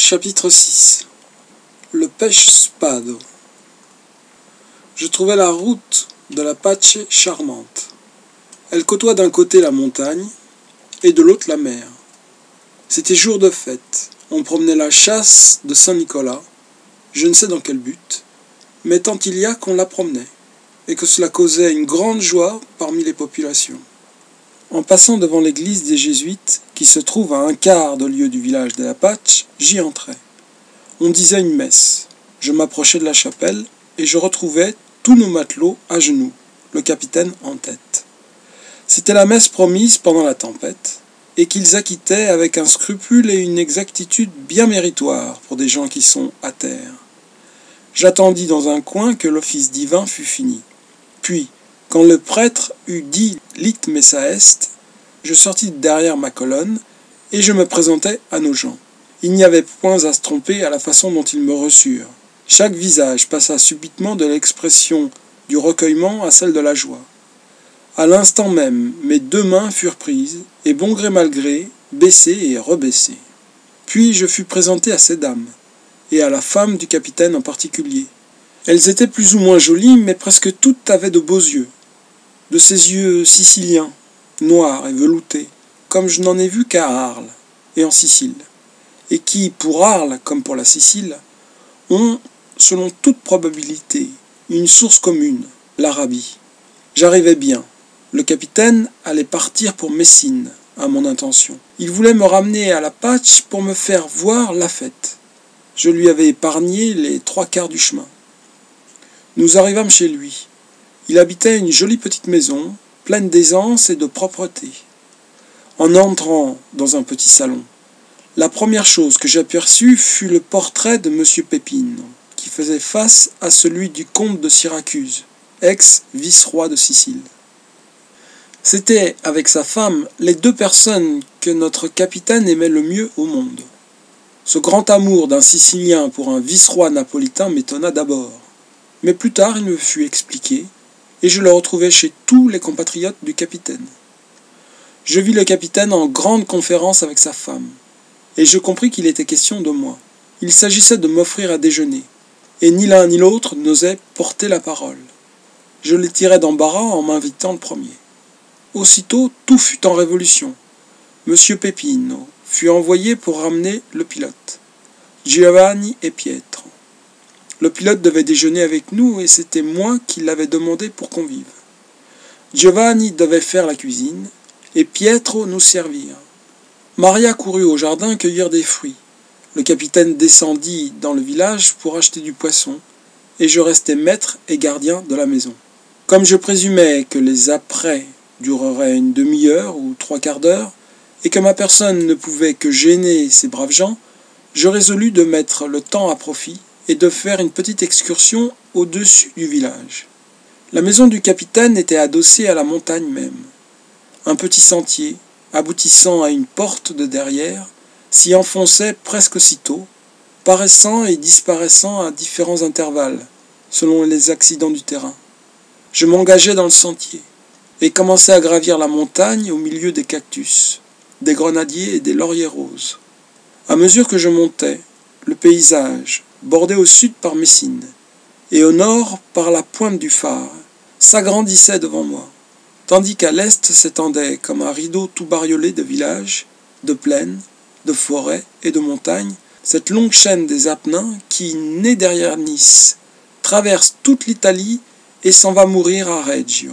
Chapitre 6. Le pêche-spado. Je trouvais la route de l'Apache charmante. Elle côtoie d'un côté la montagne et de l'autre la mer. C'était jour de fête. On promenait la chasse de Saint-Nicolas, je ne sais dans quel but, mais tant il y a qu'on la promenait, et que cela causait une grande joie parmi les populations. En passant devant l'église des Jésuites, qui se trouve à un quart de lieue du village de l'Apache, j'y entrais. On disait une messe. Je m'approchais de la chapelle et je retrouvais tous nos matelots à genoux, le capitaine en tête. C'était la messe promise pendant la tempête, et qu'ils acquittaient avec un scrupule et une exactitude bien méritoires pour des gens qui sont à terre. J'attendis dans un coin que l'office divin fût fini. Puis, quand le prêtre eut dit « Lit messa est », je sortis de derrière ma colonne et je me présentai à nos gens. Il n'y avait point à se tromper à la façon dont ils me reçurent. Chaque visage passa subitement de l'expression du recueillement à celle de la joie. À l'instant même, mes deux mains furent prises, et bon gré mal gré, baissées et rebaissées. Puis je fus présenté à ces dames, et à la femme du capitaine en particulier. Elles étaient plus ou moins jolies, mais presque toutes avaient de beaux yeux. De ces yeux siciliens, noirs et veloutés, comme je n'en ai vu qu'à Arles et en Sicile, et qui, pour Arles comme pour la Sicile, ont, selon toute probabilité, une source commune, l'Arabie. J'arrivais bien. Le capitaine allait partir pour Messine, à mon intention. Il voulait me ramener à l'Apache pour me faire voir la fête. Je lui avais épargné les 3/4 du chemin. Nous arrivâmes chez lui. Il habitait une jolie petite maison, pleine d'aisance et de propreté. En entrant dans un petit salon, la première chose que j'aperçus fut le portrait de M. Pépine, qui faisait face à celui du comte de Syracuse, ex-vice-roi de Sicile. C'étaient, avec sa femme, les deux personnes que notre capitaine aimait le mieux au monde. Ce grand amour d'un Sicilien pour un vice-roi napolitain m'étonna d'abord, mais plus tard il me fut expliqué, et je le retrouvai chez tous les compatriotes du capitaine. Je vis le capitaine en grande conférence avec sa femme, et je compris qu'il était question de moi. Il s'agissait de m'offrir à déjeuner, et ni l'un ni l'autre n'osait porter la parole. Je les tirais d'embarras en m'invitant le premier. Aussitôt, tout fut en révolution. Monsieur Pepino fut envoyé pour ramener le pilote, Giovanni et Pietro. Le pilote devait déjeuner avec nous et c'était moi qui l'avais demandé pour convive. Giovanni devait faire la cuisine et Pietro nous servir. Maria courut au jardin cueillir des fruits. Le capitaine descendit dans le village pour acheter du poisson et je restai maître et gardien de la maison. Comme je présumais que les apprêts dureraient une demi-heure ou 3/4 d'heure, et que ma personne ne pouvait que gêner ces braves gens, je résolus de mettre le temps à profit et de faire une petite excursion au-dessus du village. La maison du capitaine était adossée à la montagne même. Un petit sentier, aboutissant à une porte de derrière, s'y enfonçait presque aussitôt, paraissant et disparaissant à différents intervalles, selon les accidents du terrain. Je m'engageai dans le sentier et commençai à gravir la montagne au milieu des cactus, des grenadiers et des lauriers roses. À mesure que je montais, le paysage, bordé au sud par Messine et au nord par la pointe du phare, s'agrandissait devant moi, tandis qu'à l'est s'étendait comme un rideau tout bariolé de villages, de plaines, de forêts et de montagnes, cette longue chaîne des Apennins qui, née derrière Nice, traverse toute l'Italie et s'en va mourir à Reggio.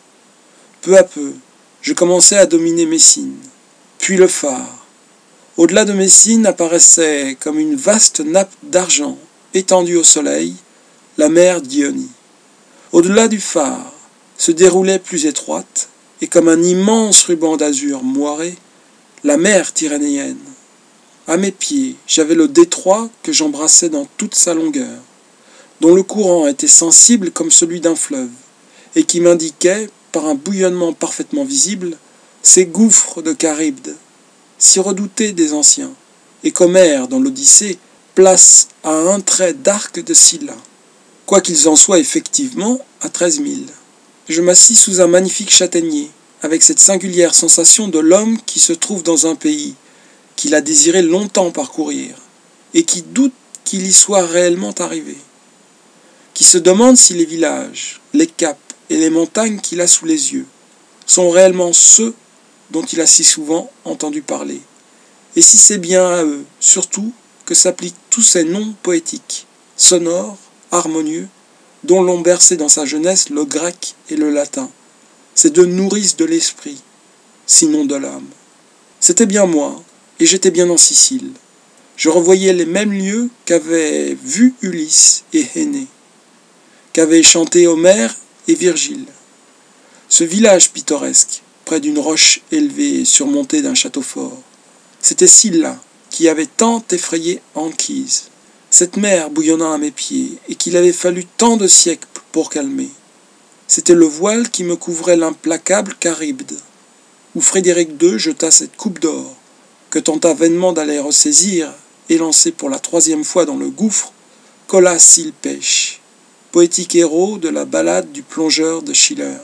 Peu à peu, je commençais à dominer Messine, puis le phare. Au-delà de Messine apparaissait comme une vaste nappe d'argent étendue au soleil, la mer d'Ionie. Au-delà du phare se déroulait plus étroite, et comme un immense ruban d'azur moiré, la mer Tyrrhénienne. À mes pieds, j'avais le détroit que j'embrassais dans toute sa longueur, dont le courant était sensible comme celui d'un fleuve, et qui m'indiquait, par un bouillonnement parfaitement visible, ces gouffres de Charybde, si redoutés des anciens, et qu'Homère, dans l'Odyssée, place à un trait d'arc de Scylla, quoiqu'ils en soient effectivement à 13 000. Je m'assis sous un magnifique châtaignier, avec cette singulière sensation de l'homme qui se trouve dans un pays qu'il a désiré longtemps parcourir, et qui doute qu'il y soit réellement arrivé, qui se demande si les villages, les caps et les montagnes qu'il a sous les yeux sont réellement ceux dont il a si souvent entendu parler, et si c'est bien à eux, surtout, que s'appliquent tous ces noms poétiques, sonores, harmonieux, dont l'ont bercé dans sa jeunesse le grec et le latin, ces deux nourrices de l'esprit, sinon de l'âme. C'était bien moi, et j'étais bien en Sicile. Je revoyais les mêmes lieux qu'avaient vus Ulysse et Énée, qu'avaient chanté Homère et Virgile. Ce village pittoresque, près d'une roche élevée et surmontée d'un château fort, c'était Scylla qui avait tant effrayé Anchise, cette mer bouillonnant à mes pieds et qu'il avait fallu tant de siècles pour calmer. C'était le voile qui me couvrait l'implacable Charybde, où Frédéric II jeta cette coupe d'or, que tenta vainement d'aller ressaisir et lancer pour la 3e fois dans le gouffre Colas s'il pêche, poétique héros de la ballade du plongeur de Schiller.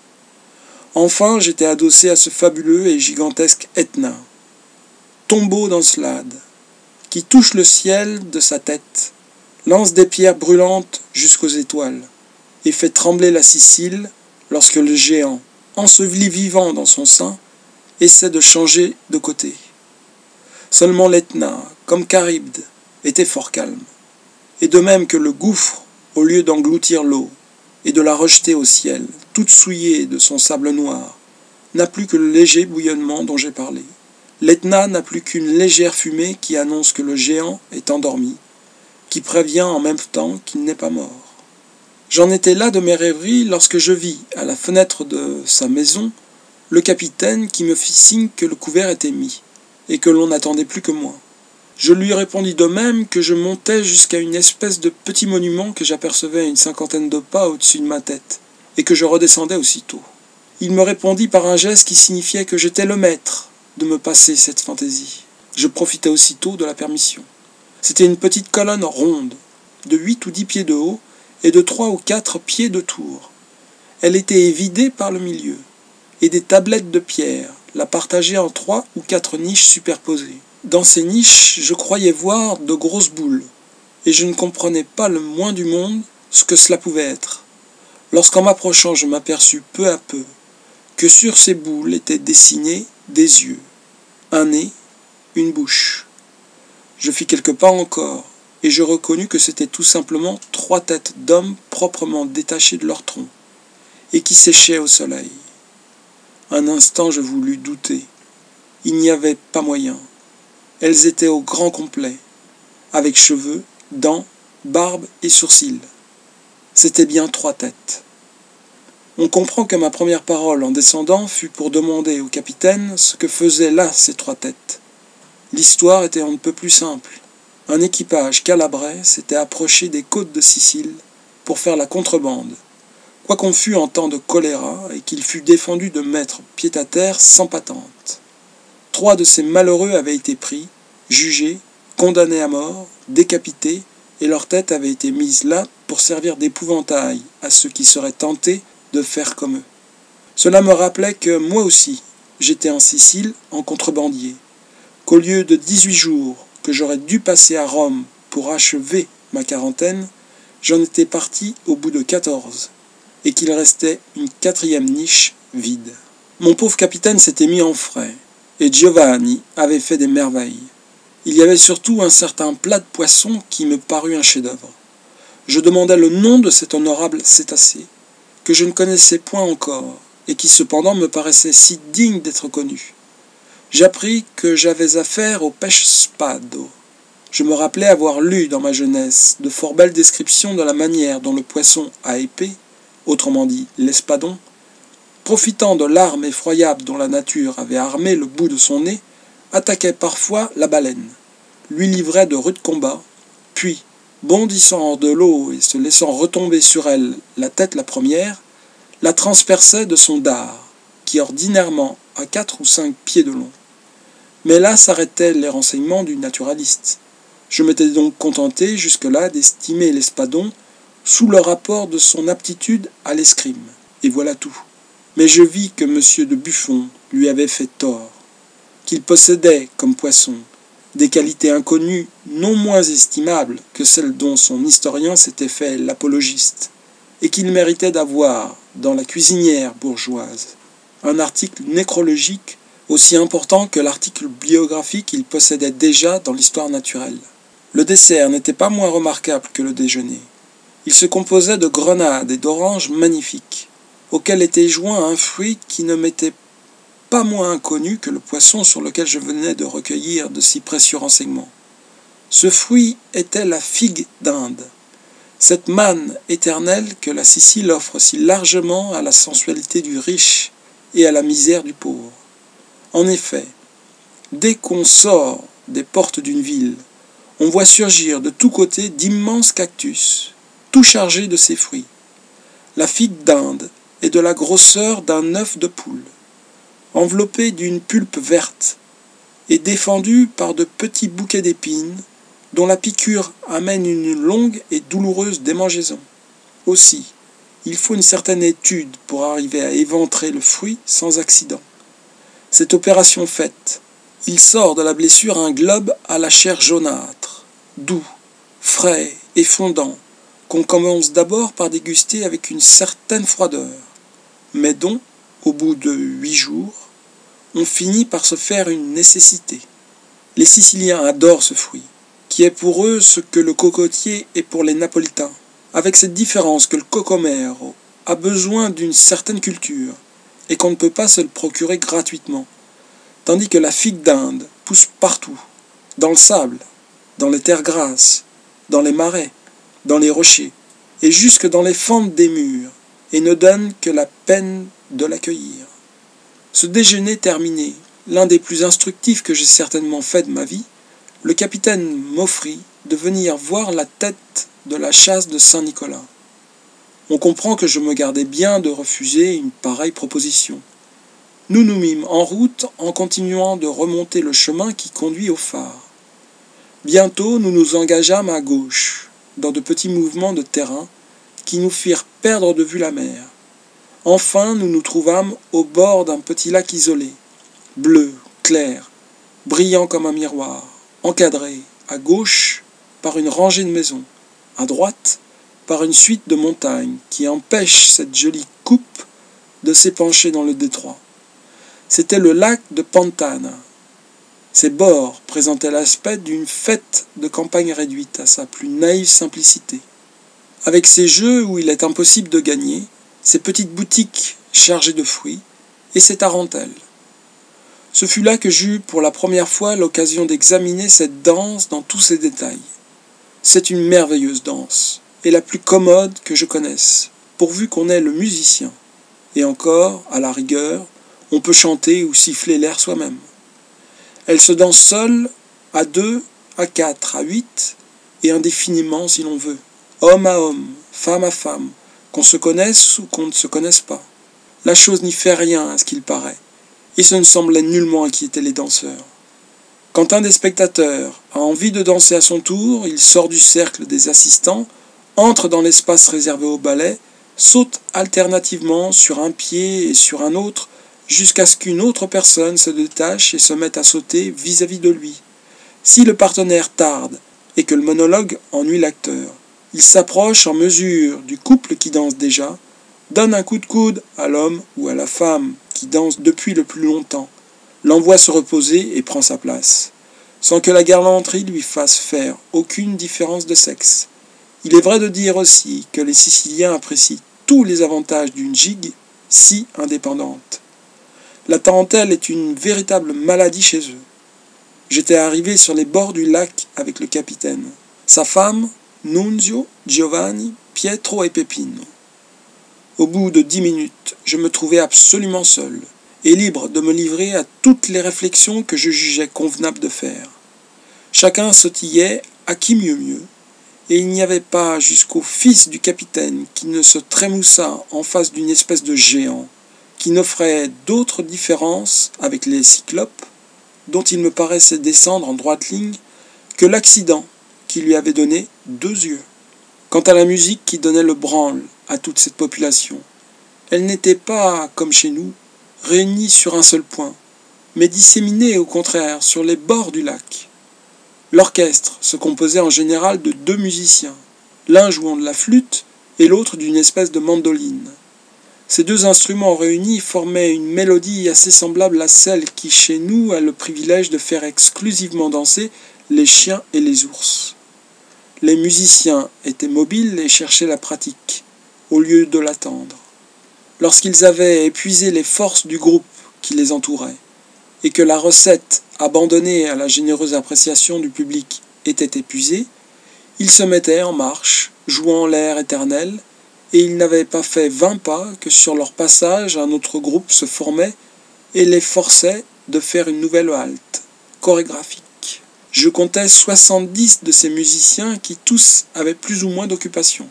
Enfin, j'étais adossé à ce fabuleux et gigantesque Etna, tombeau d'Encelade, qui touche le ciel de sa tête, lance des pierres brûlantes jusqu'aux étoiles, et fait trembler la Sicile lorsque le géant, enseveli vivant dans son sein, essaie de changer de côté. Seulement l'Etna, comme Charybde, était fort calme, et de même que le gouffre, au lieu d'engloutir l'eau et de la rejeter au ciel, toute souillée de son sable noir, n'a plus que le léger bouillonnement dont j'ai parlé. L'Etna n'a plus qu'une légère fumée qui annonce que le géant est endormi, qui prévient en même temps qu'il n'est pas mort. J'en étais là de mes rêveries lorsque je vis, à la fenêtre de sa maison, le capitaine qui me fit signe que le couvert était mis, et que l'on n'attendait plus que moi. Je lui répondis de même que je montais jusqu'à une espèce de petit monument que j'apercevais à une 50aine de pas au-dessus de ma tête, et que je redescendais aussitôt. Il me répondit par un geste qui signifiait que j'étais le maître de me passer cette fantaisie. Je profitai aussitôt de la permission. C'était une petite colonne ronde, de 8 ou 10 pieds de haut et de 3 ou 4 pieds de tour. Elle était évidée par le milieu, et des tablettes de pierre la partageaient en 3 ou 4 niches superposées. Dans ces niches, je croyais voir de grosses boules, et je ne comprenais pas le moins du monde ce que cela pouvait être. Lorsqu'en m'approchant, je m'aperçus peu à peu que sur ces boules étaient dessinés des yeux, un nez, une bouche. Je fis quelques pas encore, et je reconnus que c'étaient tout simplement 3 têtes d'hommes proprement détachées de leur tronc, et qui séchaient au soleil. Un instant je voulus douter. Il n'y avait pas moyen. Elles étaient au grand complet, avec cheveux, dents, barbe et sourcils. C'étaient bien 3 têtes. On comprend que ma première parole en descendant fut pour demander au capitaine ce que faisaient là ces 3 têtes. L'histoire était on ne peut plus simple. Un équipage calabrais s'était approché des côtes de Sicile pour faire la contrebande, quoiqu'on fût en temps de choléra et qu'il fût défendu de mettre pied à terre sans patente. 3 de ces malheureux avaient été pris, jugés, condamnés à mort, décapités, et leurs têtes avaient été mises là pour servir d'épouvantail à ceux qui seraient tentés de faire comme eux. Cela me rappelait que moi aussi, j'étais en Sicile en contrebandier, qu'au lieu de 18 jours que j'aurais dû passer à Rome pour achever ma quarantaine, j'en étais parti au bout de 14, et qu'il restait une 4e niche vide. Mon pauvre capitaine s'était mis en frais, et Giovanni avait fait des merveilles. Il y avait surtout un certain plat de poisson qui me parut un chef-d'œuvre. Je demandai le nom de cet honorable cétacé, que je ne connaissais point encore, et qui cependant me paraissait si digne d'être connu. J'appris que j'avais affaire au pêche spado. Je me rappelais avoir lu dans ma jeunesse de fort belles descriptions de la manière dont le poisson à épée, autrement dit l'espadon, profitant de l'arme effroyable dont la nature avait armé le bout de son nez, attaquait parfois la baleine, lui livrait de rudes combats, puis, bondissant hors de l'eau et se laissant retomber sur elle la tête la première, la transperçait de son dard, qui ordinairement a 4 ou 5 pieds de long. Mais là s'arrêtaient les renseignements du naturaliste. Je m'étais donc contenté jusque-là d'estimer l'espadon sous le rapport de son aptitude à l'escrime, et voilà tout. Mais je vis que M. de Buffon lui avait fait tort, qu'il possédait, comme poisson, des qualités inconnues non moins estimables que celles dont son historien s'était fait l'apologiste, et qu'il méritait d'avoir, dans la cuisinière bourgeoise, un article nécrologique aussi important que l'article biographique qu'il possédait déjà dans l'histoire naturelle. Le dessert n'était pas moins remarquable que le déjeuner. Il se composait de grenades et d'oranges magnifiques, auxquels était joint un fruit qui ne m'était pas moins inconnu que le poisson sur lequel je venais de recueillir de si précieux renseignements. Ce fruit était la figue d'Inde, cette manne éternelle que la Sicile offre si largement à la sensualité du riche et à la misère du pauvre. En effet, dès qu'on sort des portes d'une ville, on voit surgir de tous côtés d'immenses cactus, tout chargés de ces fruits. La figue d'Inde est de la grosseur d'un œuf de poule, enveloppée d'une pulpe verte et défendue par de petits bouquets d'épines dont la piqûre amène une longue et douloureuse démangeaison. Aussi, il faut une certaine étude pour arriver à éventrer le fruit sans accident. Cette opération faite, il sort de la blessure un globe à la chair jaunâtre, doux, frais et fondant, qu'on commence d'abord par déguster avec une certaine froideur, mais dont, au bout de 8 jours, on finit par se faire une nécessité. Les Siciliens adorent ce fruit, qui est pour eux ce que le cocotier est pour les Napolitains, avec cette différence que le cocomero a besoin d'une certaine culture, et qu'on ne peut pas se le procurer gratuitement, tandis que la figue d'Inde pousse partout, dans le sable, dans les terres grasses, dans les marais, dans les rochers, et jusque dans les fentes des murs, et ne donne que la peine de l'accueillir. Ce déjeuner terminé, l'un des plus instructifs que j'ai certainement fait de ma vie, le capitaine m'offrit de venir voir la tête de la chasse de Saint-Nicolas. On comprend que je me gardais bien de refuser une pareille proposition. Nous nous mîmes en route en continuant de remonter le chemin qui conduit au phare. Bientôt, nous nous engageâmes à gauche, dans de petits mouvements de terrain qui nous firent perdre de vue la mer. Enfin, nous nous trouvâmes au bord d'un petit lac isolé, bleu, clair, brillant comme un miroir, encadré, à gauche, par une rangée de maisons, à droite, par une suite de montagnes qui empêchent cette jolie coupe de s'épancher dans le détroit. C'était le lac de Pantana. Ses bords présentaient l'aspect d'une fête de campagne réduite à sa plus naïve simplicité. Avec ses jeux où il est impossible de gagner, ses petites boutiques chargées de fruits et ses tarentelles. Ce fut là que j'eus pour la première fois l'occasion d'examiner cette danse dans tous ses détails. C'est une merveilleuse danse, et la plus commode que je connaisse, pourvu qu'on ait le musicien. Et encore, à la rigueur, on peut chanter ou siffler l'air soi-même. Elle se danse seule, à 2, à 4, à 8, et indéfiniment si l'on veut, homme à homme, femme à femme, qu'on se connaisse ou qu'on ne se connaisse pas. La chose n'y fait rien à ce qu'il paraît, et ce ne semblait nullement inquiéter les danseurs. Quand un des spectateurs a envie de danser à son tour, il sort du cercle des assistants, entre dans l'espace réservé au ballet, saute alternativement sur un pied et sur un autre, jusqu'à ce qu'une autre personne se détache et se mette à sauter vis-à-vis de lui. Si le partenaire tarde et que le monologue ennuie l'acteur, il s'approche en mesure du couple qui danse déjà, donne un coup de coude à l'homme ou à la femme qui danse depuis le plus longtemps, l'envoie se reposer et prend sa place, sans que la galanterie lui fasse faire aucune différence de sexe. Il est vrai de dire aussi que les Siciliens apprécient tous les avantages d'une gigue si indépendante. La tarentelle est une véritable maladie chez eux. J'étais arrivé sur les bords du lac avec le capitaine, sa femme, Nunzio, Giovanni, Pietro et Peppino. Au bout de 10 minutes, je me trouvais absolument seul, et libre de me livrer à toutes les réflexions que je jugeais convenable de faire. Chacun sautillait à qui mieux, et il n'y avait pas jusqu'au fils du capitaine qui ne se trémoussa en face d'une espèce de géant, qui n'offrait d'autre différence avec les cyclopes, dont il me paraissait descendre en droite ligne, que l'accident qui lui avait donné 2 yeux. Quant à la musique qui donnait le branle à toute cette population, elle n'était pas, comme chez nous, réunie sur un seul point, mais disséminée au contraire sur les bords du lac. L'orchestre se composait en général de 2 musiciens, l'un jouant de la flûte et l'autre d'une espèce de mandoline. Ces 2 instruments réunis formaient une mélodie assez semblable à celle qui, chez nous, a le privilège de faire exclusivement danser les chiens et les ours. Les musiciens étaient mobiles et cherchaient la pratique, au lieu de l'attendre. Lorsqu'ils avaient épuisé les forces du groupe qui les entourait, et que la recette, abandonnée à la généreuse appréciation du public, était épuisée, ils se mettaient en marche, jouant l'air éternel, et ils n'avaient pas fait 20 pas que sur leur passage un autre groupe se formait et les forçait de faire une nouvelle halte, chorégraphique. Je comptais 70 de ces musiciens qui tous avaient plus ou moins d'occupation.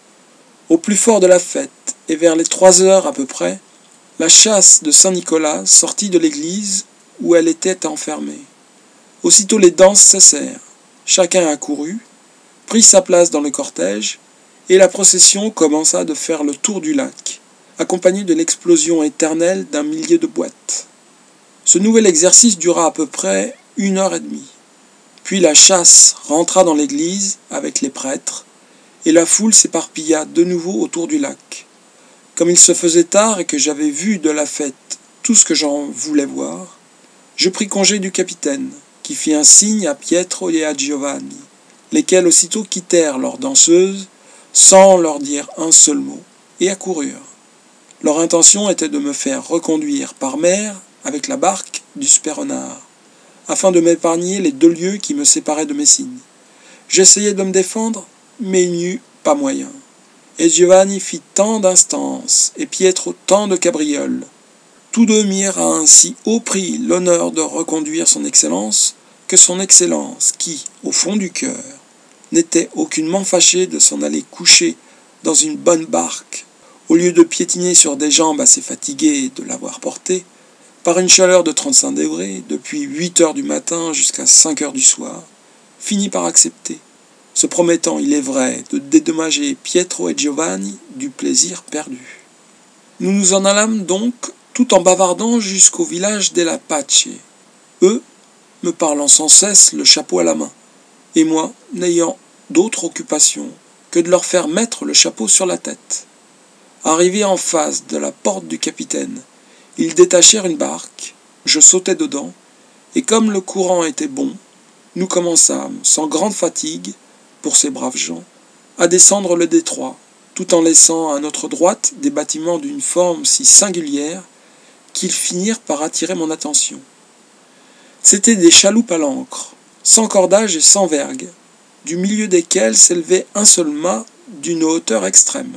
Au plus fort de la fête, et vers les 3 heures à peu près, la chasse de Saint-Nicolas sortit de l'église où elle était enfermée. Aussitôt les danses cessèrent, chacun accourut, prit sa place dans le cortège, et la procession commença de faire le tour du lac, accompagnée de l'explosion éternelle d'un millier de boîtes. Ce nouvel exercice dura à peu près 1 heure et demie. Puis la chasse rentra dans l'église avec les prêtres, et la foule s'éparpilla de nouveau autour du lac. Comme il se faisait tard et que j'avais vu de la fête tout ce que j'en voulais voir, je pris congé du capitaine, qui fit un signe à Pietro et à Giovanni, lesquels aussitôt quittèrent leurs danseuses, sans leur dire un seul mot, et accoururent. Leur intention était de me faire reconduire par mer avec la barque du Speronare, afin de m'épargner les 2 lieues qui me séparaient de Messine. J'essayai de me défendre, mais il n'y eut pas moyen. Et Giovanni fit tant d'instances, et Pietro tant de cabrioles. Tous 2 mirent à un si haut prix l'honneur de reconduire son Excellence, que son Excellence, qui, au fond du cœur, n'était aucunement fâché de s'en aller coucher dans une bonne barque, au lieu de piétiner sur des jambes assez fatiguées de l'avoir portée, par une chaleur de 35 degrés, depuis 8 heures du matin jusqu'à 5 heures du soir, finit par accepter, se promettant, il est vrai, de dédommager Pietro et Giovanni du plaisir perdu. Nous nous en allâmes donc, tout en bavardant jusqu'au village della Pace, eux me parlant sans cesse le chapeau à la main, et moi n'ayant d'autre occupation que de leur faire mettre le chapeau sur la tête. Arrivé en face de la porte du capitaine, ils détachèrent une barque, je sautai dedans, et comme le courant était bon, nous commençâmes, sans grande fatigue, pour ces braves gens, à descendre le détroit, tout en laissant à notre droite des bâtiments d'une forme si singulière qu'ils finirent par attirer mon attention. C'étaient des chaloupes à l'ancre, sans cordage et sans vergue, du milieu desquelles s'élevait un seul mât d'une hauteur extrême.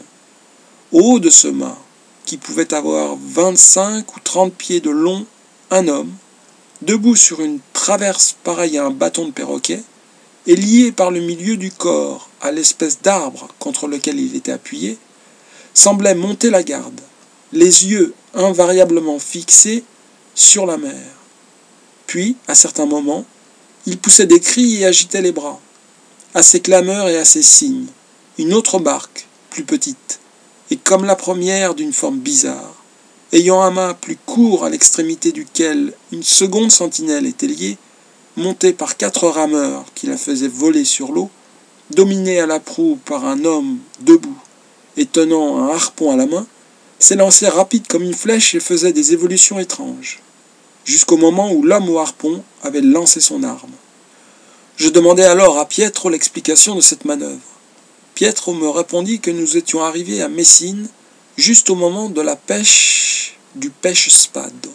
Au haut de ce mât, qui pouvait avoir 25 ou 30 pieds de long, un homme, debout sur une traverse pareille à un bâton de perroquet, et lié par le milieu du corps à l'espèce d'arbre contre lequel il était appuyé, semblait monter la garde, les yeux invariablement fixés sur la mer. Puis, à certains moments, il poussait des cris et agitait les bras. À ses clameurs et à ses signes, une autre barque, plus petite, et comme la première d'une forme bizarre, ayant un mât plus court à l'extrémité duquel une seconde sentinelle était liée, montée par 4 rameurs qui la faisaient voler sur l'eau, dominée à la proue par un homme debout et tenant un harpon à la main, s'élançait rapide comme une flèche et faisait des évolutions étranges, jusqu'au moment où l'homme au harpon avait lancé son arme. Je demandai alors à Pietro l'explication de cette manœuvre. Pietro me répondit que nous étions arrivés à Messine juste au moment de la pêche du pêche-spado,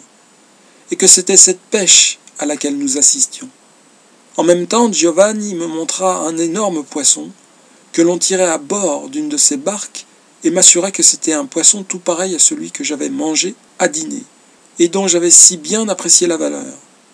et que c'était cette pêche à laquelle nous assistions. En même temps, Giovanni me montra un énorme poisson que l'on tirait à bord d'une de ces barques et m'assura que c'était un poisson tout pareil à celui que j'avais mangé à dîner et dont j'avais si bien apprécié la valeur.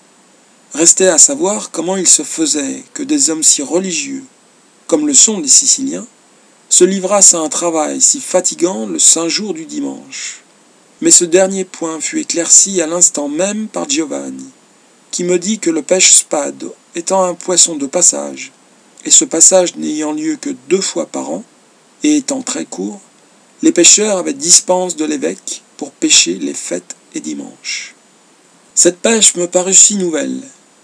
Restait à savoir comment il se faisait que des hommes si religieux, comme le sont les Siciliens, se livrassent à un travail si fatigant le saint jour du dimanche. Mais ce dernier point fut éclairci à l'instant même par Giovanni, qui me dit que le pêche-spado étant un poisson de passage, et ce passage n'ayant lieu que 2 fois par an, et étant très court, les pêcheurs avaient dispense de l'évêque pour pêcher les fêtes et dimanches. Cette pêche me parut si nouvelle,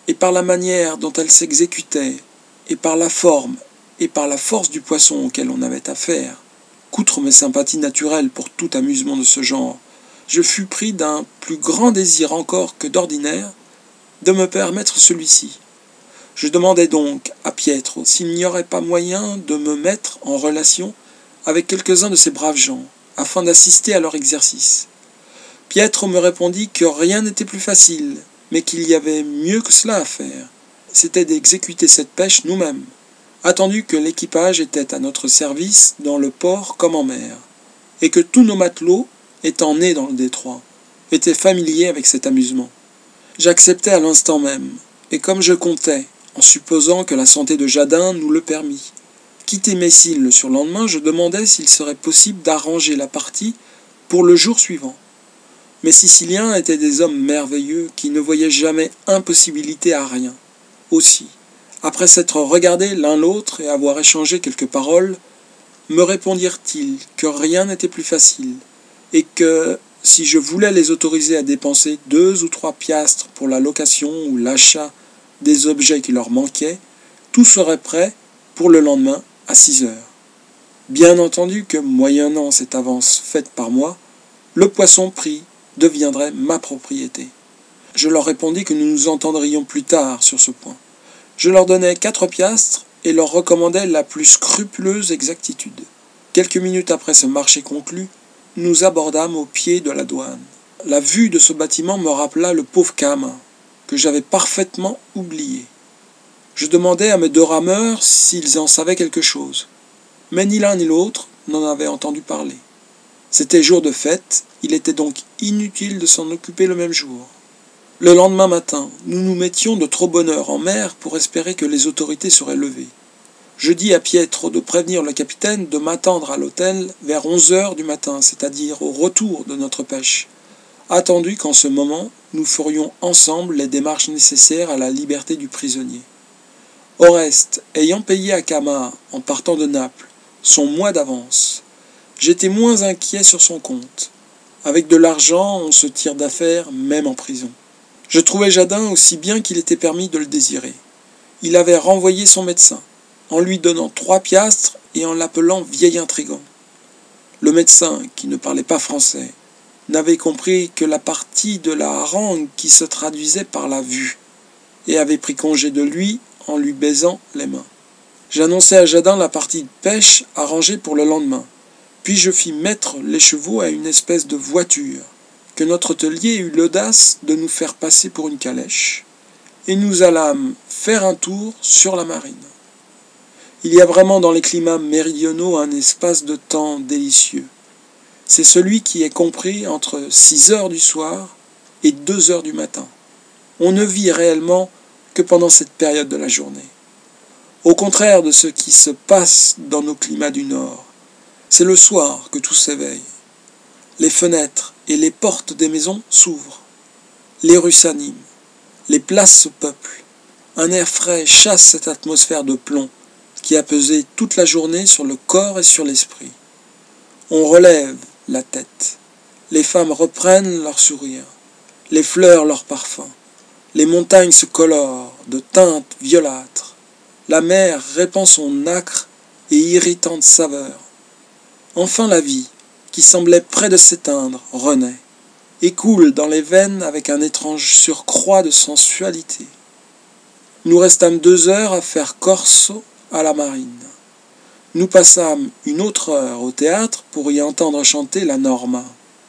et par la manière dont elle s'exécutait, et par la forme, et par la force du poisson auquel on avait affaire, qu'outre mes sympathies naturelles pour tout amusement de ce genre, je fus pris d'un plus grand désir encore que d'ordinaire de me permettre celui-ci. Je demandai donc à Pietro s'il n'y aurait pas moyen de me mettre en relation avec quelques-uns de ces braves gens, afin d'assister à leur exercice. Pietro me répondit que rien n'était plus facile, mais qu'il y avait mieux que cela à faire. C'était d'exécuter cette pêche nous-mêmes, attendu que l'équipage était à notre service dans le port comme en mer, et que tous nos matelots, étant nés dans le détroit, étaient familiers avec cet amusement. J'acceptai à l'instant même, et comme je comptais, en supposant que la santé de Jadin nous le permit, quitter Messine le surlendemain, je demandai s'il serait possible d'arranger la partie pour le jour suivant. Mes Siciliens étaient des hommes merveilleux qui ne voyaient jamais impossibilité à rien. Aussi, après s'être regardés l'un l'autre et avoir échangé quelques paroles, me répondirent-ils que rien n'était plus facile, et que, si je voulais les autoriser à dépenser 2 ou 3 piastres pour la location ou l'achat des objets qui leur manquaient, tout serait prêt pour le lendemain à 6 heures. Bien entendu que, moyennant cette avance faite par moi, le poisson pris deviendrait ma propriété. Je leur répondis que nous nous entendrions plus tard sur ce point. Je leur donnai 4 piastres et leur recommandai la plus scrupuleuse exactitude. Quelques minutes après ce marché conclu, nous abordâmes au pied de la douane. La vue de ce bâtiment me rappela le pauvre Cama, que j'avais parfaitement oublié. Je demandai à mes 2 rameurs s'ils en savaient quelque chose, mais ni l'un ni l'autre n'en avaient entendu parler. C'était jour de fête, il était donc inutile de s'en occuper le même jour. Le lendemain matin, nous nous mettions de trop bonne heure en mer pour espérer que les autorités seraient levées. Je dis à Pietro de prévenir le capitaine de m'attendre à l'hôtel vers 11 heures du matin, c'est-à-dire au retour de notre pêche, attendu qu'en ce moment, nous ferions ensemble les démarches nécessaires à la liberté du prisonnier. Au reste, ayant payé à Cama, en partant de Naples, son mois d'avance, j'étais moins inquiet sur son compte. Avec de l'argent, on se tire d'affaire, même en prison. Je trouvais Jadin aussi bien qu'il était permis de le désirer. Il avait renvoyé son médecin, en lui donnant 3 piastres et en l'appelant vieil intrigant. Le médecin, qui ne parlait pas français, n'avait compris que la partie de la harangue qui se traduisait par la vue, et avait pris congé de lui en lui baisant les mains. J'annonçai à Jadin la partie de pêche arrangée pour le lendemain, puis je fis mettre les chevaux à une espèce de voiture, que notre hôtelier eut l'audace de nous faire passer pour une calèche, et nous allâmes faire un tour sur la marine. Il y a vraiment dans les climats méridionaux un espace de temps délicieux. C'est celui qui est compris entre 6 heures du soir et 2 heures du matin. On ne vit réellement que pendant cette période de la journée. Au contraire de ce qui se passe dans nos climats du Nord, c'est le soir que tout s'éveille. Les fenêtres et les portes des maisons s'ouvrent. Les rues s'animent. Les places se peuplent. Un air frais chasse cette atmosphère de plomb qui a pesé toute la journée sur le corps et sur l'esprit. On relève la tête. Les femmes reprennent leur sourire. Les fleurs leur parfum. Les montagnes se colorent de teintes violâtres. La mer répand son âcre et irritante saveur. Enfin la vie, qui semblait près de s'éteindre, renaît, et coule dans les veines avec un étrange surcroît de sensualité. Nous restâmes 2 heures à faire corso à la marine. Nous passâmes une autre heure au théâtre pour y entendre chanter la Norma.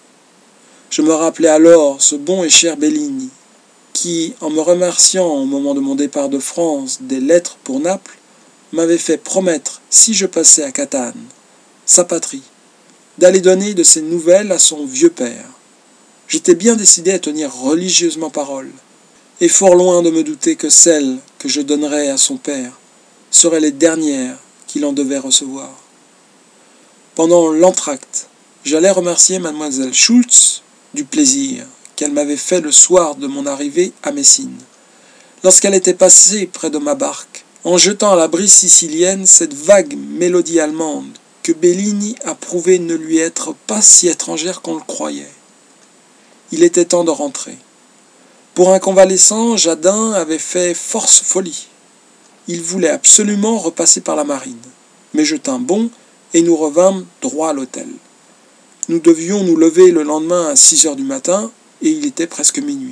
Je me rappelais alors ce bon et cher Bellini, qui, en me remerciant au moment de mon départ de France des lettres pour Naples, m'avait fait promettre, si je passais à Catane, sa patrie, d'aller donner de ses nouvelles à son vieux père. J'étais bien décidé à tenir religieusement parole, et fort loin de me douter que celles que je donnerais à son père seraient les dernières qu'il en devait recevoir. Pendant l'entr'acte, j'allais remercier mademoiselle Schultz du plaisir qu'elle m'avait fait le soir de mon arrivée à Messine, lorsqu'elle était passée près de ma barque, en jetant à la brise sicilienne cette vague mélodie allemande que Bellini a prouvé ne lui être pas si étrangère qu'on le croyait. Il était temps de rentrer. Pour un convalescent, Jadin avait fait force folie. Il voulait absolument repasser par la marine, mais je tins bon et nous revînmes droit à l'hôtel. Nous devions nous lever le lendemain à 6 heures du matin et il était presque minuit.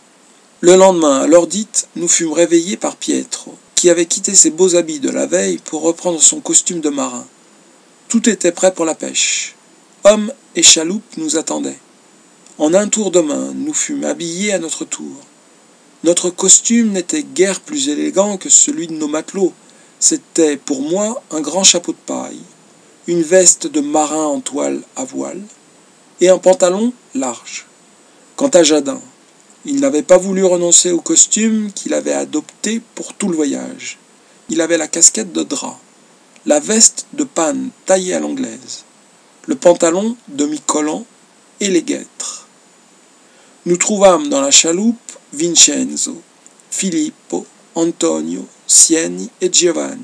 Le lendemain, à l'heure dite, nous fûmes réveillés par Pietro, qui avait quitté ses beaux habits de la veille pour reprendre son costume de marin. Tout était prêt pour la pêche. Hommes et chaloupe nous attendaient. En un tour de main, nous fûmes habillés à notre tour. Notre costume n'était guère plus élégant que celui de nos matelots. C'était pour moi un grand chapeau de paille, une veste de marin en toile à voile et un pantalon large. Quant à Jadin, il n'avait pas voulu renoncer au costume qu'il avait adopté pour tout le voyage. Il avait la casquette de drap, la veste de panne taillée à l'anglaise, le pantalon demi-collant et les guêtres. Nous trouvâmes dans la chaloupe Vincenzo, Filippo, Antonio, Sieni et Giovanni.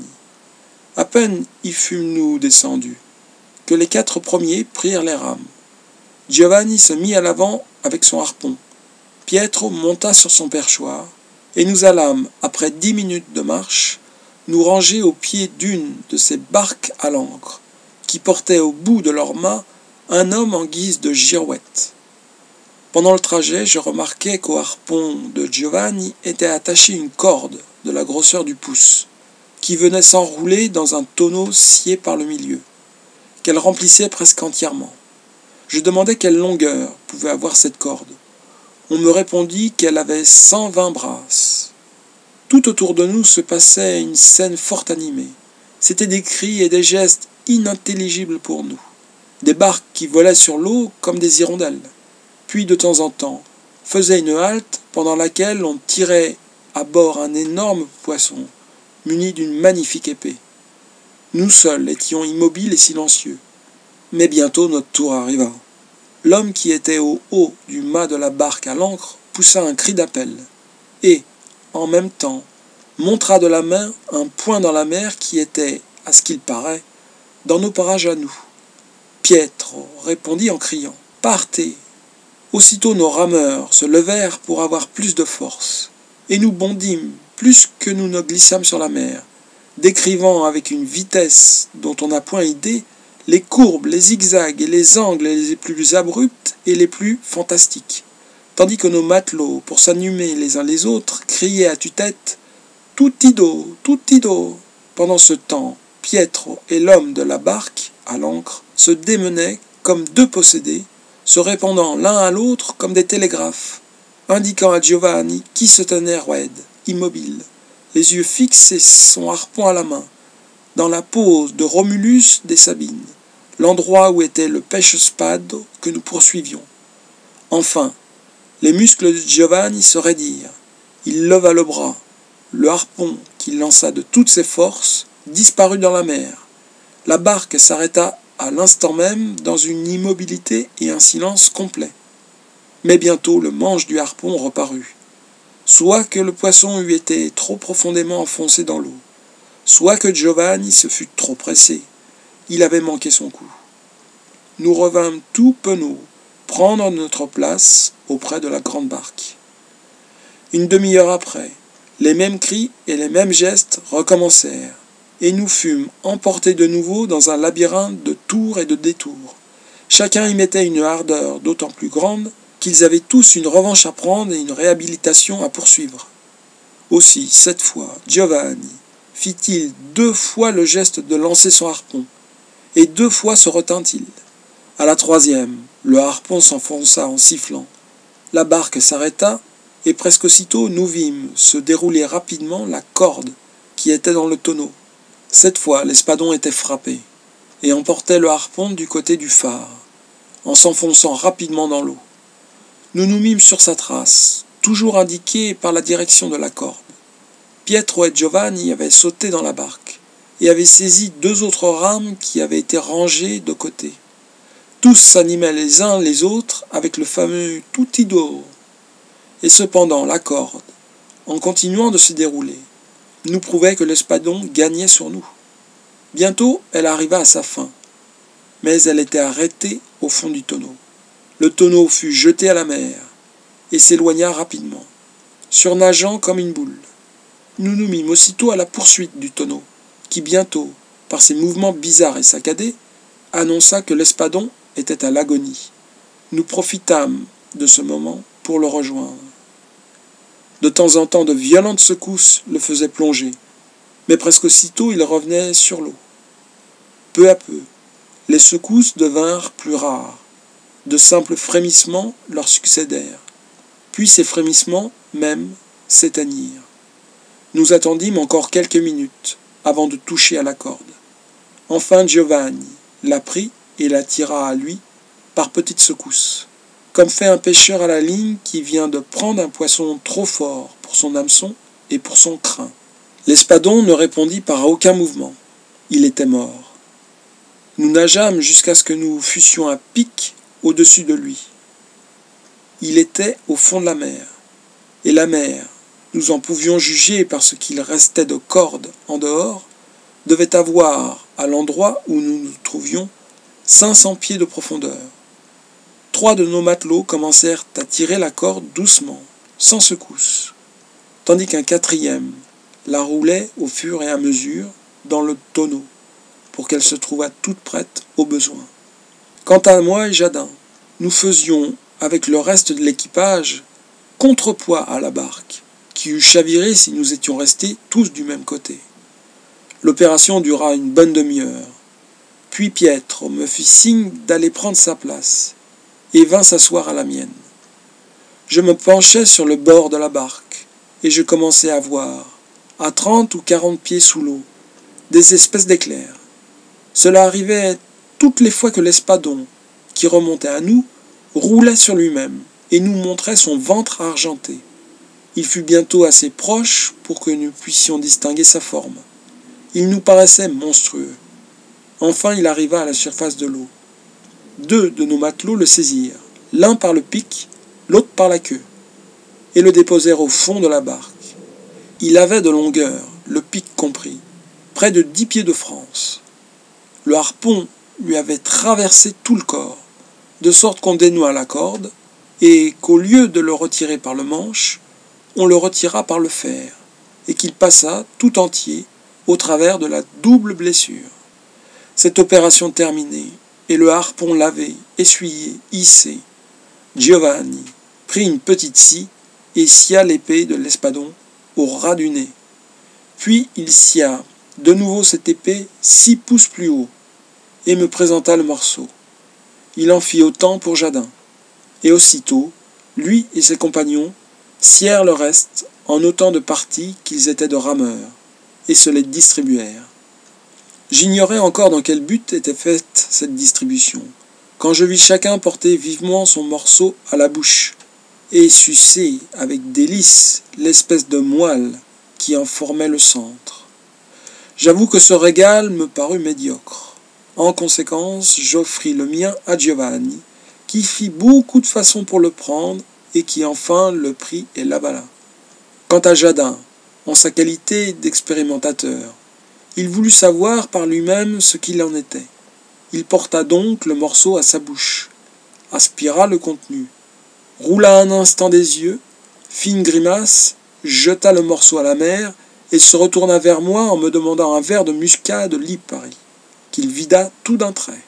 À peine y fûmes-nous descendus, que les 4 premiers prirent les rames. Giovanni se mit à l'avant avec son harpon. Pietro monta sur son perchoir, et nous allâmes, après 10 minutes de marche, nous ranger au pied d'une de ces barques à l'ancre, qui portaient au bout de leurs mâts un homme en guise de girouette. Pendant le trajet, je remarquai qu'au harpon de Giovanni était attachée une corde de la grosseur du pouce, qui venait s'enrouler dans un tonneau scié par le milieu, qu'elle remplissait presque entièrement. Je demandai quelle longueur pouvait avoir cette corde. On me répondit qu'elle avait 120 brasses. Tout autour de nous se passait une scène fort animée. C'étaient des cris et des gestes inintelligibles pour nous. Des barques qui volaient sur l'eau comme des hirondelles. Puis, de temps en temps, faisaient une halte pendant laquelle on tirait à bord un énorme poisson, muni d'une magnifique épée. Nous seuls étions immobiles et silencieux. Mais bientôt notre tour arriva. L'homme qui était au haut du mât de la barque à l'ancre poussa un cri d'appel et, en même temps, montra de la main un point dans la mer qui était, à ce qu'il paraît, dans nos parages à nous. Pietro répondit en criant « Partez !» Aussitôt nos rameurs se levèrent pour avoir plus de force, et nous bondîmes plus que nous ne glissâmes sur la mer, décrivant avec une vitesse dont on n'a point idée les courbes, les zigzags et les angles les plus abrupts et les plus fantastiques, tandis que nos matelots, pour s'animer les uns les autres, criaient à tue-tête « Tutido, tutido !» Pendant ce temps, Pietro et l'homme de la barque, à l'ancre, se démenaient comme 2 possédés, se répondant l'un à l'autre comme des télégraphes, indiquant à Giovanni qui se tenait roide, immobile, les yeux fixés, son harpon à la main, dans la pose de Romulus des Sabines, l'endroit où était le pêche-spade que nous poursuivions. Enfin, les muscles de Giovanni se raidirent. Il leva le bras. Le harpon qu'il lança de toutes ses forces disparut dans la mer. La barque s'arrêta à l'instant même dans une immobilité et un silence complet. Mais bientôt le manche du harpon reparut. Soit que le poisson eût été trop profondément enfoncé dans l'eau, soit que Giovanni se fût trop pressé. Il avait manqué son coup. Nous revînmes tout penauds prendre notre place auprès de la grande barque. Une demi-heure après, les mêmes cris et les mêmes gestes recommencèrent, et nous fûmes emportés de nouveau dans un labyrinthe de tours et de détours. Chacun y mettait une ardeur d'autant plus grande qu'ils avaient tous une revanche à prendre et une réhabilitation à poursuivre. Aussi, cette fois, Giovanni fit-il 2 fois le geste de lancer son harpon, et 2 fois se retint-il. À la 3e, le harpon s'enfonça en sifflant. La barque s'arrêta, et presque aussitôt nous vîmes se dérouler rapidement la corde qui était dans le tonneau. Cette fois, l'espadon était frappé, et emportait le harpon du côté du phare, en s'enfonçant rapidement dans l'eau. Nous nous mîmes sur sa trace, toujours indiqués par la direction de la corde. Pietro et Giovanni avaient sauté dans la barque, et avaient saisi 2 autres rames qui avaient été rangées de côté. Tous s'animaient les uns les autres avec le fameux « tutido ». Et cependant la corde, en continuant de se dérouler, nous prouvait que l'espadon gagnait sur nous. Bientôt, elle arriva à sa fin, mais elle était arrêtée au fond du tonneau. Le tonneau fut jeté à la mer et s'éloigna rapidement. surnageant comme une boule. Nous nous mîmes aussitôt à la poursuite du tonneau, qui bientôt, par ses mouvements bizarres et saccadés, annonça que l'espadon était à l'agonie. Nous profitâmes de ce moment pour le rejoindre. De temps en temps, de violentes secousses le faisaient plonger, mais presque aussitôt il revenait sur l'eau. Peu à peu, les secousses devinrent plus rares. De simples frémissements leur succédèrent. Puis ces frémissements même s'éteignirent. Nous attendîmes encore quelques minutes avant de toucher à la corde. Enfin Giovanni la prit et la tira à lui par petites secousses, comme fait un pêcheur à la ligne qui vient de prendre un poisson trop fort pour son hameçon et pour son crin. L'espadon ne répondit par aucun mouvement. Il était mort. Nous nageâmes jusqu'à ce que nous fussions à pic au-dessus de lui. Il était au fond de la mer, et la mer, nous en pouvions juger par ce qu'il restait de cordes en dehors, devait avoir, à l'endroit où nous nous trouvions, 500 pieds de profondeur. 3 de nos matelots commencèrent à tirer la corde doucement, sans secousse, tandis qu'un 4e la roulait au fur et à mesure dans le tonneau, pour qu'elle se trouvât toute prête au besoin. Quant à moi et Jadin, nous faisions, avec le reste de l'équipage, contrepoids à la barque, qui eût chaviré si nous étions restés tous du même côté. L'opération dura une bonne demi-heure. Puis Pietro me fit signe d'aller prendre sa place, et vint s'asseoir à la mienne. Je me penchai sur le bord de la barque, et je commençai à voir, à 30 ou 40 pieds sous l'eau, des espèces d'éclairs. Cela arrivait toutes les fois que l'espadon, qui remontait à nous, roulait sur lui-même et nous montrait son ventre argenté. Il fut bientôt assez proche pour que nous puissions distinguer sa forme. Il nous paraissait monstrueux. Enfin, il arriva à la surface de l'eau. 2 de nos matelots le saisirent, l'un par le pic, l'autre par la queue, et le déposèrent au fond de la barque. Il avait de longueur, le pic compris, près de 10 pieds de France. Le harpon lui avait traversé tout le corps, de sorte qu'on dénoua la corde, et qu'au lieu de le retirer par le manche, on le retira par le fer, et qu'il passa tout entier au travers de la double blessure. Cette opération terminée, et le harpon lavé, essuyé, hissé, Giovanni prit une petite scie et scia l'épée de l'espadon au ras du nez. Puis il scia de nouveau cette épée 6 pouces plus haut, et me présenta le morceau. Il en fit autant pour Jadin, et aussitôt, lui et ses compagnons scièrent le reste en autant de parties qu'ils étaient de rameurs, et se les distribuèrent. J'ignorais encore dans quel but était faite cette distribution, quand je vis chacun porter vivement son morceau à la bouche, et sucer avec délice l'espèce de moelle qui en formait le centre. J'avoue que ce régal me parut médiocre. En conséquence, j'offris le mien à Giovanni, qui fit beaucoup de façons pour le prendre, et qui enfin le prit et l'avala. Quant à Jadin, en sa qualité d'expérimentateur, il voulut savoir par lui-même ce qu'il en était. Il porta donc le morceau à sa bouche, aspira le contenu, roula un instant des yeux, fit une grimace, jeta le morceau à la mer, et se retourna vers moi en me demandant un verre de muscade Lipari, qu'il vida tout d'un trait.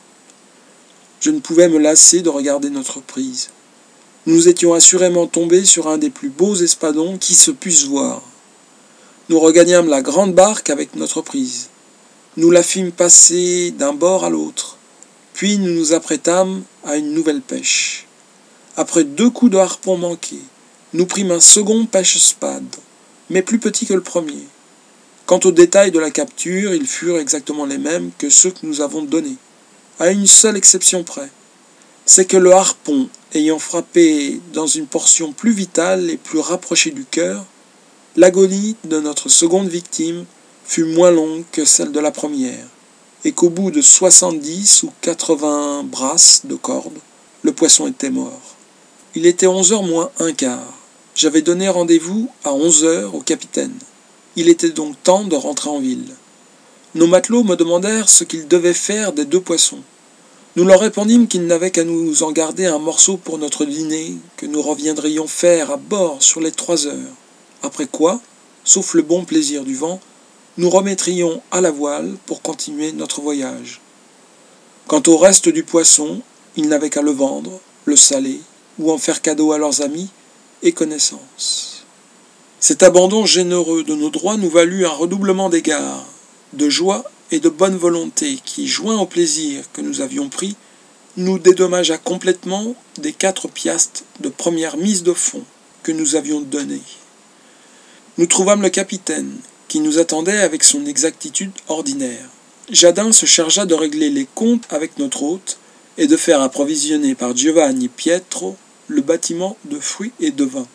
Je ne pouvais me lasser de regarder notre prise. Nous étions assurément tombés sur un des plus beaux espadons qui se puisse voir. Nous regagnâmes la grande barque avec notre prise. Nous la fîmes passer d'un bord à l'autre, puis nous nous apprêtâmes à une nouvelle pêche. Après 2 coups de harpon manqués, nous prîmes un second pêche-spade, mais plus petit que le premier. Quant aux détails de la capture, ils furent exactement les mêmes que ceux que nous avons donnés, à une seule exception près. C'est que le harpon, ayant frappé dans une portion plus vitale et plus rapprochée du cœur, l'agonie de notre seconde victime fut moins longue que celle de la première, et qu'au bout de 70 ou 80 brasses de corde, le poisson était mort. Il était 11h moins un quart. J'avais donné rendez-vous à 11h au capitaine. Il était donc temps de rentrer en ville. Nos matelots me demandèrent ce qu'ils devaient faire des 2 poissons. Nous leur répondîmes qu'ils n'avaient qu'à nous en garder un morceau pour notre dîner, que nous reviendrions faire à bord sur les 3 heures. après quoi, sauf le bon plaisir du vent, nous remettrions à la voile pour continuer notre voyage. Quant au reste du poisson, ils n'avaient qu'à le vendre, le saler, ou en faire cadeau à leurs amis et connaissances. Cet abandon généreux de nos droits nous valut un redoublement d'égards, de joie et de bonne volonté qui, joint au plaisir que nous avions pris, nous dédommagea complètement des 4 piastres de première mise de fonds que nous avions donnés. Nous trouvâmes le capitaine, qui nous attendait avec son exactitude ordinaire. Jadin se chargea de régler les comptes avec notre hôte et de faire approvisionner par Giovanni Pietro le bâtiment de fruits et de vin.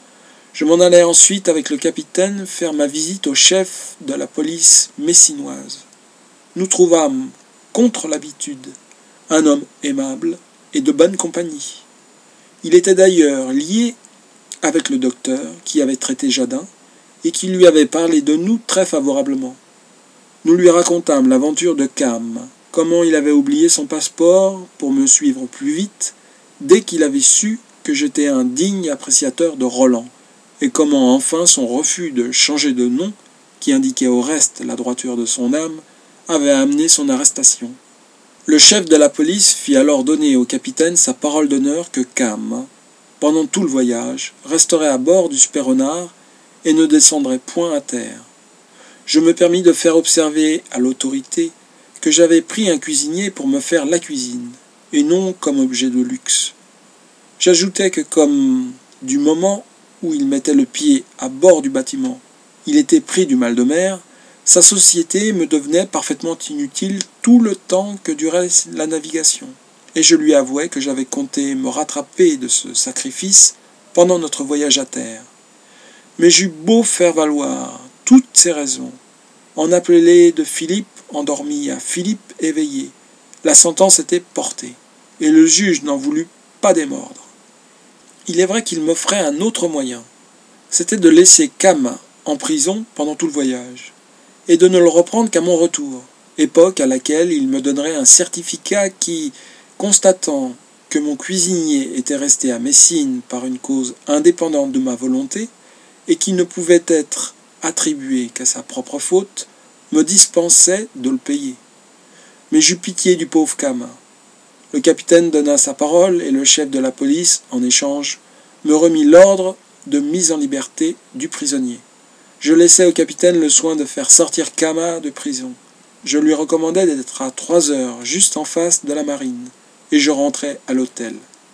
Je m'en allai ensuite avec le capitaine faire ma visite au chef de la police messinoise. Nous trouvâmes, contre l'habitude, un homme aimable et de bonne compagnie. Il était d'ailleurs lié avec le docteur qui avait traité Jadin et qui lui avait parlé de nous très favorablement. Nous lui racontâmes l'aventure de Cam, comment il avait oublié son passeport pour me suivre plus vite dès qu'il avait su que j'étais un digne appréciateur de Roland, et comment enfin son refus de changer de nom, qui indiquait au reste la droiture de son âme, avait amené son arrestation. Le chef de la police fit alors donner au capitaine sa parole d'honneur que Cam, pendant tout le voyage, resterait à bord du Super Renard et ne descendrait point à terre. Je me permis de faire observer à l'autorité que j'avais pris un cuisinier pour me faire la cuisine, et non comme objet de luxe. J'ajoutai que comme, du moment où il mettait le pied à bord du bâtiment, il était pris du mal de mer, sa société me devenait parfaitement inutile tout le temps que durait la navigation, et je lui avouai que j'avais compté me rattraper de ce sacrifice pendant notre voyage à terre. Mais j'eus beau faire valoir toutes ces raisons, en appeler de Philippe endormi à Philippe éveillé, la sentence était portée, et le juge n'en voulut pas démordre. Il est vrai qu'il m'offrait un autre moyen, c'était de laisser Cam en prison pendant tout le voyage, et de ne le reprendre qu'à mon retour, époque à laquelle il me donnerait un certificat qui, constatant que mon cuisinier était resté à Messine par une cause indépendante de ma volonté, et qui ne pouvait être attribué qu'à sa propre faute, me dispensait de le payer. Mais j'eus pitié du pauvre Cam. Le capitaine donna sa parole et le chef de la police, en échange, me remit l'ordre de mise en liberté du prisonnier. Je laissai au capitaine le soin de faire sortir Cam de prison. Je lui recommandai d'être à 3 heures, juste en face de la marine, et je rentrai à l'hôtel.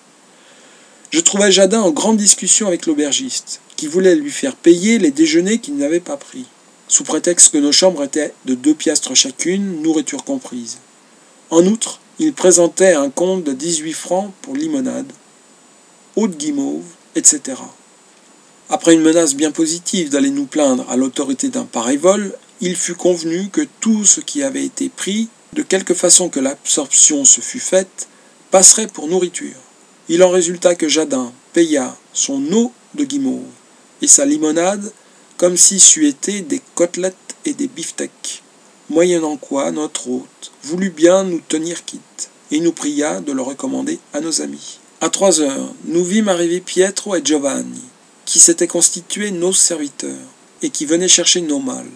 Je trouvai Jadin en grande discussion avec l'aubergiste, qui voulait lui faire payer les déjeuners qu'il n'avait pas pris, sous prétexte que nos chambres étaient de 2 piastres chacune, nourriture comprise. En outre, il présentait un compte de 18 francs pour limonade, eau de guimauve, etc. Après une menace bien positive d'aller nous plaindre à l'autorité d'un pareil vol, il fut convenu que tout ce qui avait été pris, de quelque façon que l'absorption se fût faite, passerait pour nourriture. Il en résulta que Jadin paya son eau de guimauve et sa limonade comme si c'eût été des côtelettes et des beefsteaks, moyennant quoi notre hôte voulut bien nous tenir quitte et nous pria de le recommander à nos amis. À 3 heures, nous vîmes arriver Pietro et Giovanni, qui s'étaient constitués nos serviteurs et qui venaient chercher nos malles.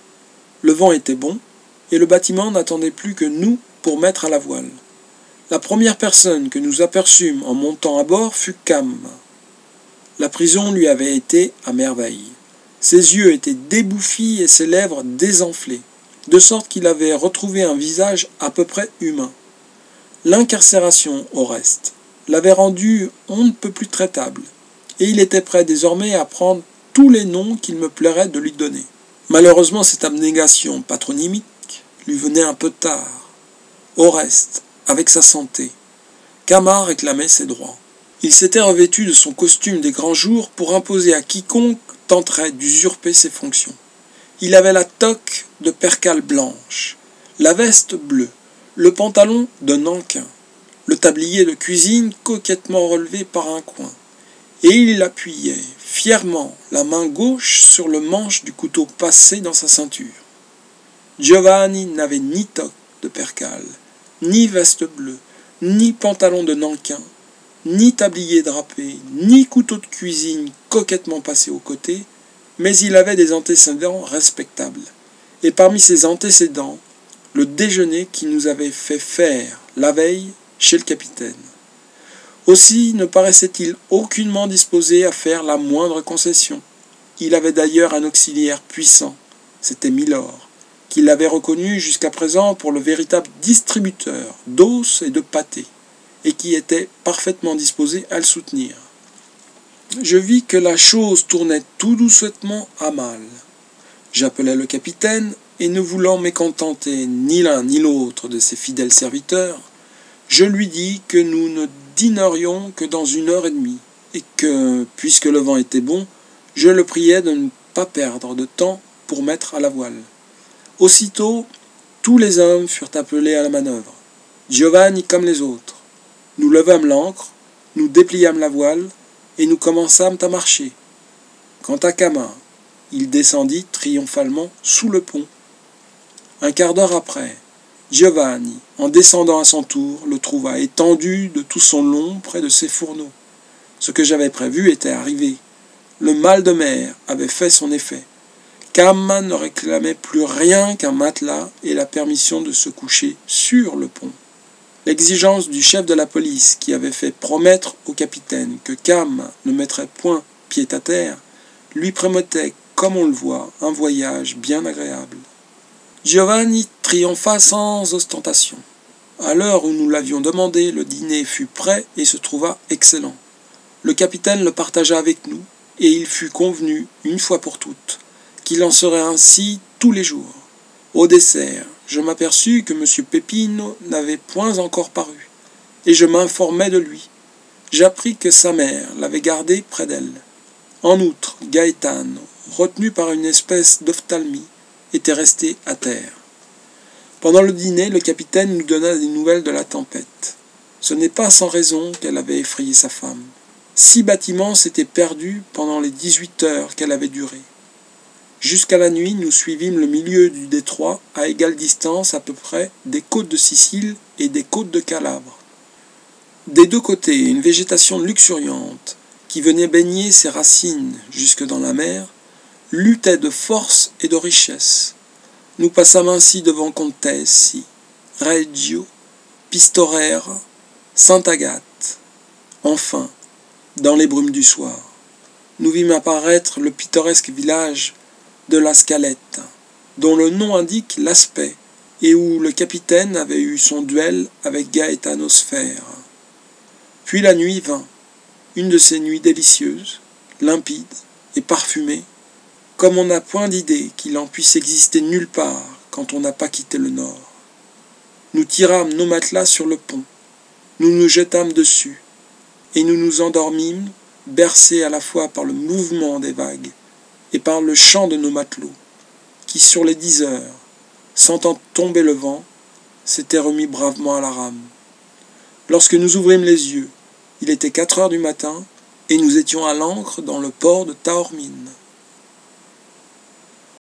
Le vent était bon et le bâtiment n'attendait plus que nous pour mettre à la voile. La première personne que nous aperçûmes en montant à bord fut Cam. La prison lui avait été à merveille. Ses yeux étaient débouffis et ses lèvres désenflées, de sorte qu'il avait retrouvé un visage à peu près humain. L'incarcération, au reste, l'avait rendu on ne peut plus traitable, et il était prêt désormais à prendre tous les noms qu'il me plairait de lui donner. Malheureusement, cette abnégation patronymique lui venait un peu tard. Au reste, avec sa santé, Cam réclamait ses droits. Il s'était revêtu de son costume des grands jours pour imposer à quiconque tenterait d'usurper ses fonctions. Il avait la toque de percale blanche, la veste bleue, le pantalon de nankin, le tablier de cuisine coquettement relevé par un coin, et il appuyait fièrement la main gauche sur le manche du couteau passé dans sa ceinture. Giovanni n'avait ni toque de percale, ni veste bleue, ni pantalon de nankin, ni tablier drapé, ni couteau de cuisine coquettement passé au côté, mais il avait des antécédents respectables. Et parmi ces antécédents, le déjeuner qui nous avait fait faire la veille chez le capitaine. Aussi ne paraissait-il aucunement disposé à faire la moindre concession. Il avait d'ailleurs un auxiliaire puissant, c'était Milord, qui l'avait reconnu jusqu'à présent pour le véritable distributeur d'os et de pâté, et qui était parfaitement disposé à le soutenir. Je vis que la chose tournait tout doucement à mal. J'appelai le capitaine, et ne voulant mécontenter ni l'un ni l'autre de ses fidèles serviteurs, je lui dis que nous ne dînerions que dans 1h30, et que, puisque le vent était bon, je le priais de ne pas perdre de temps pour mettre à la voile. Aussitôt, tous les hommes furent appelés à la manœuvre, Giovanni comme les autres. Nous levâmes l'ancre, nous dépliâmes la voile, et nous commençâmes à marcher. Quant à Cama, il descendit triomphalement sous le pont. Un quart d'heure après, Giovanni, en descendant à son tour, le trouva étendu de tout son long près de ses fourneaux. Ce que j'avais prévu était arrivé. Le mal de mer avait fait son effet. Cama ne réclamait plus rien qu'un matelas et la permission de se coucher sur le pont. L'exigence du chef de la police, qui avait fait promettre au capitaine que Cama ne mettrait point pied à terre, lui promettait, comme on le voit, un voyage bien agréable. Giovanni triompha sans ostentation. À l'heure où nous l'avions demandé, le dîner fut prêt et se trouva excellent. Le capitaine le partagea avec nous, et il fut convenu, une fois pour toutes, qu'il en serait ainsi tous les jours. Au dessert, je m'aperçus que M. Peppino n'avait point encore paru, et je m'informai de lui. J'appris que sa mère l'avait gardé près d'elle. En outre, Gaetano, retenu par une espèce d'ophtalmie, était resté à terre. Pendant le dîner, le capitaine nous donna des nouvelles de la tempête. Ce n'est pas sans raison qu'elle avait effrayé sa femme. 6 bâtiments s'étaient perdus pendant les 18 heures qu'elle avait duré. Jusqu'à la nuit, nous suivîmes le milieu du détroit à égale distance à peu près des côtes de Sicile et des côtes de Calabre. Des deux côtés, une végétation luxuriante, qui venait baigner ses racines jusque dans la mer, luttait de force et de richesse. Nous passâmes ainsi devant Contesi, Reggio, Pistorera, Sainte-Agathe. Enfin, dans les brumes du soir, nous vîmes apparaître le pittoresque village de la Scaletta, dont le nom indique l'aspect, et où le capitaine avait eu son duel avec Gaetano Sfera. Puis la nuit vint, une de ces nuits délicieuses, limpides et parfumées, comme on n'a point d'idée qu'il en puisse exister nulle part quand on n'a pas quitté le nord. Nous tirâmes nos matelas sur le pont, nous nous jetâmes dessus, et nous nous endormîmes, bercés à la fois par le mouvement des vagues et par le chant de nos matelots, qui sur les 10 heures, sentant tomber le vent, s'étaient remis bravement à la rame. Lorsque nous ouvrîmes les yeux, il était 4 heures du matin, et nous étions à l'ancre dans le port de Taormine.